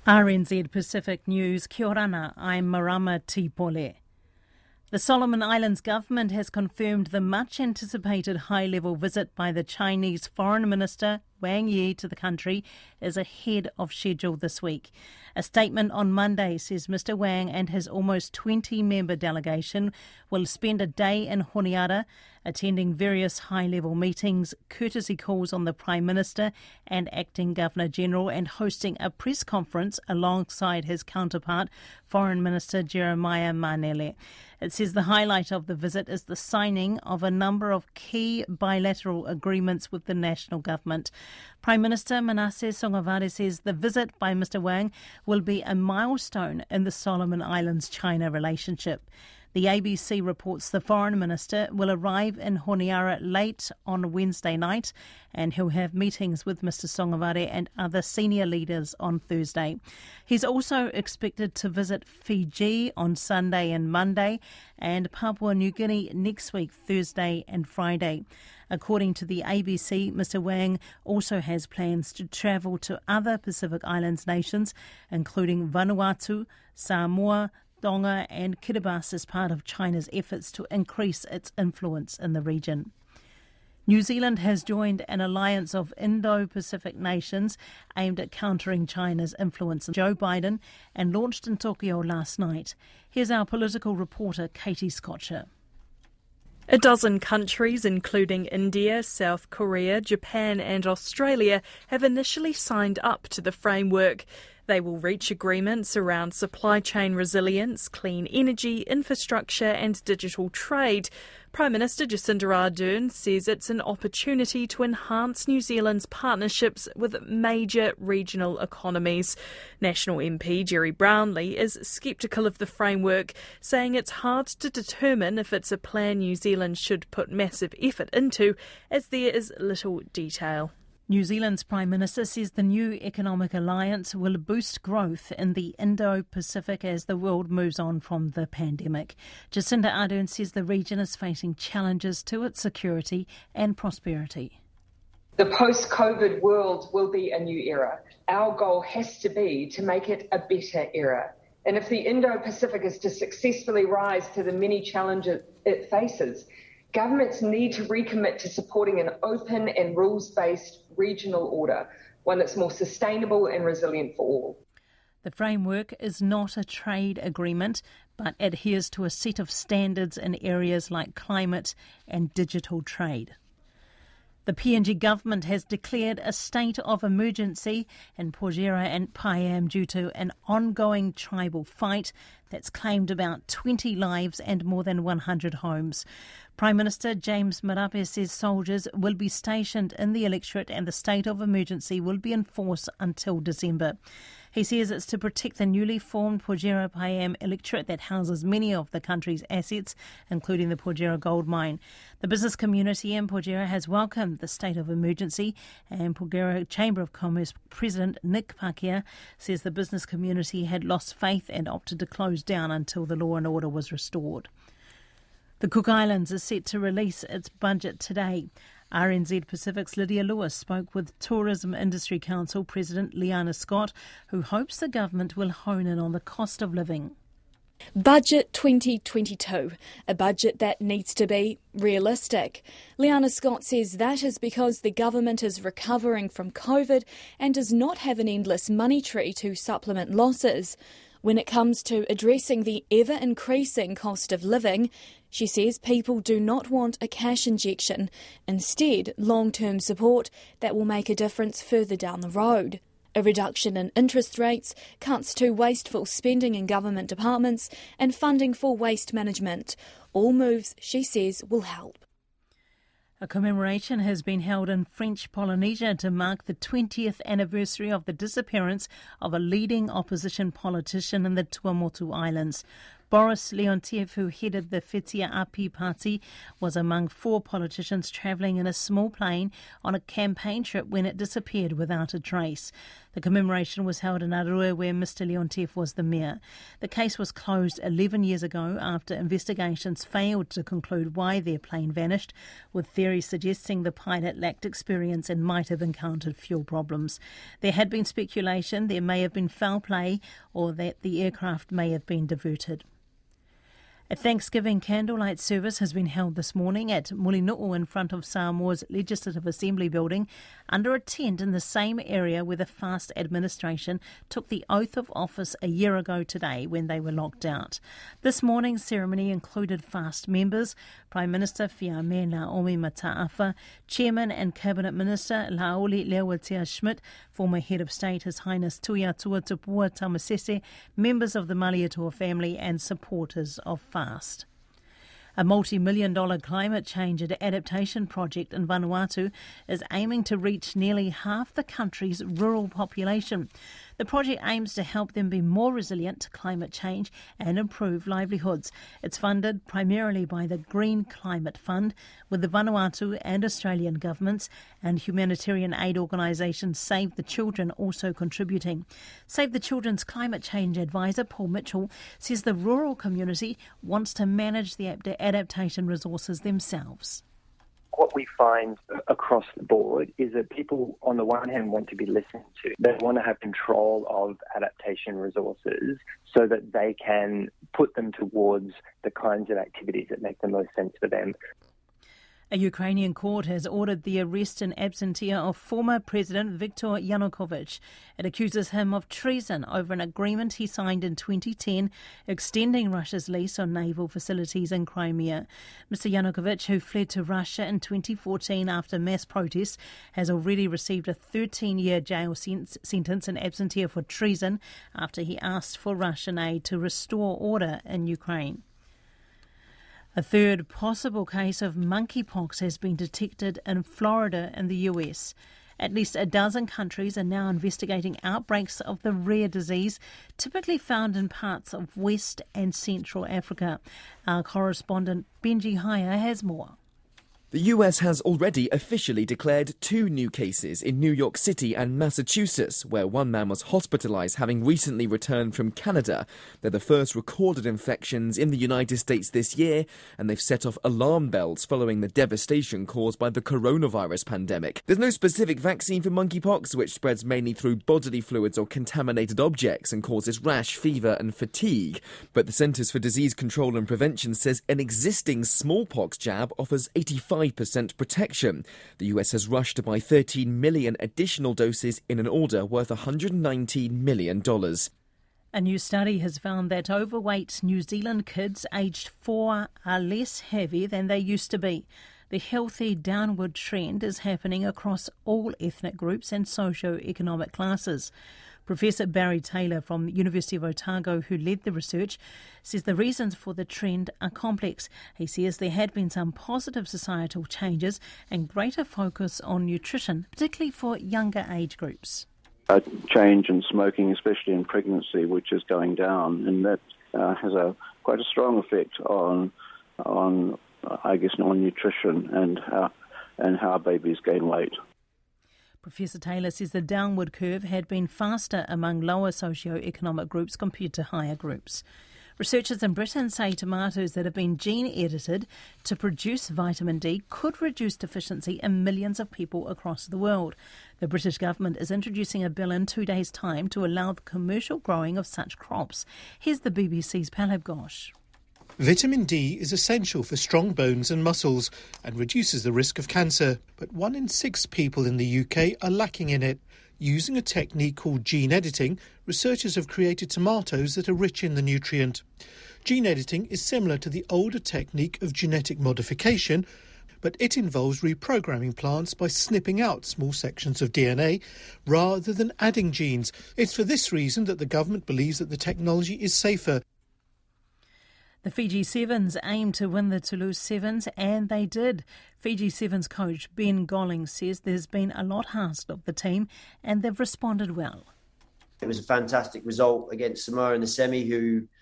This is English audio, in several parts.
RNZ Pacific News, kia orana, I'm Marama Tipole. The Solomon Islands government has confirmed the much-anticipated high-level visit by the Chinese Foreign Minister Wang Yi to the country is ahead of schedule this week. A statement on Monday says Mr Wang and his almost 20-member delegation will spend a day in Honiara, attending various high-level meetings, courtesy calls on the Prime Minister and Acting Governor-General, and hosting a press conference alongside his counterpart, Foreign Minister Jeremiah Manele. It says the highlight of the visit is the signing of a number of key bilateral agreements with the national government. Prime Minister Manasseh Sogavare says the visit by Mr Wang will be a milestone in the Solomon Islands-China relationship. The ABC reports the Foreign Minister will arrive in Honiara late on Wednesday night, and he'll have meetings with Mr Sogavare and other senior leaders on Thursday. He's also expected to visit Fiji on Sunday and Monday, and Papua New Guinea next week, Thursday and Friday. According to the ABC, Mr Wang also has plans to travel to other Pacific Islands nations, including Vanuatu, Samoa, Tonga and Kiribati as part of China's efforts to increase its influence in the region. New Zealand has joined an alliance of Indo-Pacific nations aimed at countering China's influence on Joe Biden and launched in Tokyo last night. Here's our political reporter, Katie Scotcher. A dozen countries, including India, South Korea, Japan and Australia, have initially signed up to the framework. They will reach agreements around supply chain resilience, clean energy, infrastructure and digital trade. Prime Minister Jacinda Ardern says it's an opportunity to enhance New Zealand's partnerships with major regional economies. National MP Jerry Brownlee is sceptical of the framework, saying it's hard to determine if it's a plan New Zealand should put massive effort into, as there is little detail. New Zealand's Prime Minister says the new economic alliance will boost growth in the Indo-Pacific as the world moves on from the pandemic. Jacinda Ardern says the region is facing challenges to its security and prosperity. The post-COVID world will be a new era. Our goal has to be to make it a better era. And if the Indo-Pacific is to successfully rise to the many challenges it faces, governments need to recommit to supporting an open and rules-based regional order, one that's more sustainable and resilient for all. The framework is not a trade agreement, but adheres to a set of standards in areas like climate and digital trade. The PNG government has declared a state of emergency in Porgera and Payam due to an ongoing tribal fight that's claimed about 20 lives and more than 100 homes. Prime Minister James Marape says soldiers will be stationed in the electorate and the state of emergency will be in force until December. He says it's to protect the newly formed Porgera Payam electorate that houses many of the country's assets, including the Porgera gold mine. The business community in Porgera has welcomed the state of emergency, and Porgera Chamber of Commerce President Nick Pakia says the business community had lost faith and opted to close down until the law and order was restored. The Cook Islands is set to release its budget today. RNZ Pacific's Lydia Lewis spoke with Tourism Industry Council President Liana Scott, who hopes the government will hone in on the cost of living. Budget 2022, a budget that needs to be realistic. Liana Scott says that is because the government is recovering from COVID and does not have an endless money tree to supplement losses. When it comes to addressing the ever-increasing cost of living, she says people do not want a cash injection, instead long-term support that will make a difference further down the road. A reduction in interest rates, cuts to wasteful spending in government departments and funding for waste management. All moves, she says, will help. A commemoration has been held in French Polynesia to mark the 20th anniversary of the disappearance of a leading opposition politician in the Tuamotu Islands. Boris Leontiev, who headed the Fetia Api party, was among 4 politicians travelling in a small plane on a campaign trip when it disappeared without a trace. The commemoration was held in Arua, where Mr Leontiev was the mayor. The case was closed 11 years ago after investigations failed to conclude why their plane vanished, with theories suggesting the pilot lacked experience and might have encountered fuel problems. There had been speculation there may have been foul play or that the aircraft may have been diverted. A Thanksgiving candlelight service has been held this morning at Mulinu'u in front of Samoa's Legislative Assembly building under a tent in the same area where the FAST administration took the oath of office a year ago today when they were locked out. This morning's ceremony included FAST members, Prime Minister Fiame Naomi Mataafa, Chairman and Cabinet Minister Laoli Leowatia Schmidt, former Head of State His Highness Tuiatua Tupua Tamasese, members of the Malietoa family and supporters of FAST. A multi-million-dollar climate change adaptation project in Vanuatu is aiming to reach nearly half the country's rural population. The project aims to help them be more resilient to climate change and improve livelihoods. It's funded primarily by the Green Climate Fund, with the Vanuatu and Australian governments and humanitarian aid organisation Save the Children also contributing. Save the Children's climate change advisor Paul Mitchell says the rural community wants to manage the adaptation resources themselves. What we find across the board is that people, on the one hand, want to be listened to. They want to have control of adaptation resources so that they can put them towards the kinds of activities that make the most sense for them. A Ukrainian court has ordered the arrest in absentia of former President Viktor Yanukovych. It accuses him of treason over an agreement he signed in 2010 extending Russia's lease on naval facilities in Crimea. Mr Yanukovych, who fled to Russia in 2014 after mass protests, has already received a 13-year jail sentence in absentia for treason after he asked for Russian aid to restore order in Ukraine. A third possible case of monkeypox has been detected in Florida in the US. At least a dozen countries are now investigating outbreaks of the rare disease, typically found in parts of West and Central Africa. Our correspondent Benji Haya has more. The US has already officially declared 2 new cases in New York City and Massachusetts, where one man was hospitalized having recently returned from Canada. They're the first recorded infections in the United States this year, and they've set off alarm bells following the devastation caused by the coronavirus pandemic. There's no specific vaccine for monkeypox, which spreads mainly through bodily fluids or contaminated objects and causes rash, fever and fatigue. But the Centers for Disease Control and Prevention says an existing smallpox jab offers 85% protection. The US has rushed to buy 13 million additional doses in an order worth $119 million. A new study has found that overweight New Zealand kids aged 4 are less heavy than they used to be. The healthy downward trend is happening across all ethnic groups and socio-economic classes. Professor Barry Taylor from the University of Otago, who led the research, says the reasons for the trend are complex. He says there had been some positive societal changes and greater focus on nutrition, particularly for younger age groups. A change in smoking, especially in pregnancy, which is going down, and that has quite a strong effect on nutrition and how babies gain weight. Professor Taylor says the downward curve had been faster among lower socio-economic groups compared to higher groups. Researchers in Britain say tomatoes that have been gene-edited to produce vitamin D could reduce deficiency in millions of people across the world. The British government is introducing a bill in 2 days' time to allow the commercial growing of such crops. Here's the BBC's Palab Ghosh. Vitamin D is essential for strong bones and muscles and reduces the risk of cancer. But 1 in 6 people in the UK are lacking in it. Using a technique called gene editing, researchers have created tomatoes that are rich in the nutrient. Gene editing is similar to the older technique of genetic modification, but it involves reprogramming plants by snipping out small sections of DNA rather than adding genes. It's for this reason that the government believes that the technology is safer. The Fiji Sevens aimed to win the Toulouse Sevens, and they did. Fiji Sevens coach Ben Golling says there's been a lot asked of the team, and they've responded well. It was a fantastic result against Samoa in the semi, who,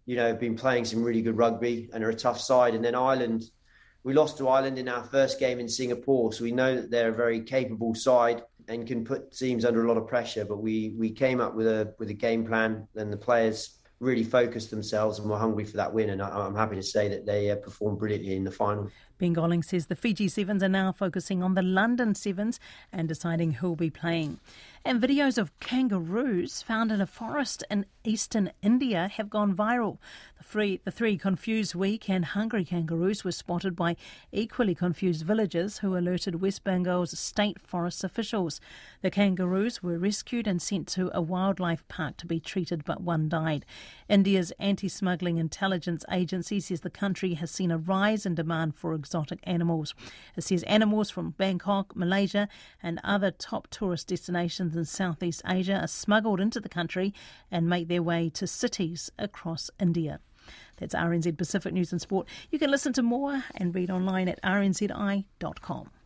have been playing some really good rugby and are a tough side. And then Ireland, we lost to Ireland in our first game in Singapore, so we know that they're a very capable side and can put teams under a lot of pressure. But we came up with a game plan, and the players really focused themselves and were hungry for that win. And I'm happy to say that they performed brilliantly in the final. Ben Golling says the Fiji Sevens are now focusing on the London Sevens and deciding who'll be playing. And videos of kangaroos found in a forest in eastern India have gone viral. The three confused, weak and hungry kangaroos were spotted by equally confused villagers who alerted West Bengal's state forest officials. The kangaroos were rescued and sent to a wildlife park to be treated, but one died. India's anti-smuggling intelligence agency says the country has seen a rise in demand for exotic animals. It says animals from Bangkok, Malaysia and other top tourist destinations in Southeast Asia are smuggled into the country and make their way to cities across India. That's RNZ Pacific News and Sport. You can listen to more and read online at rnzi.com.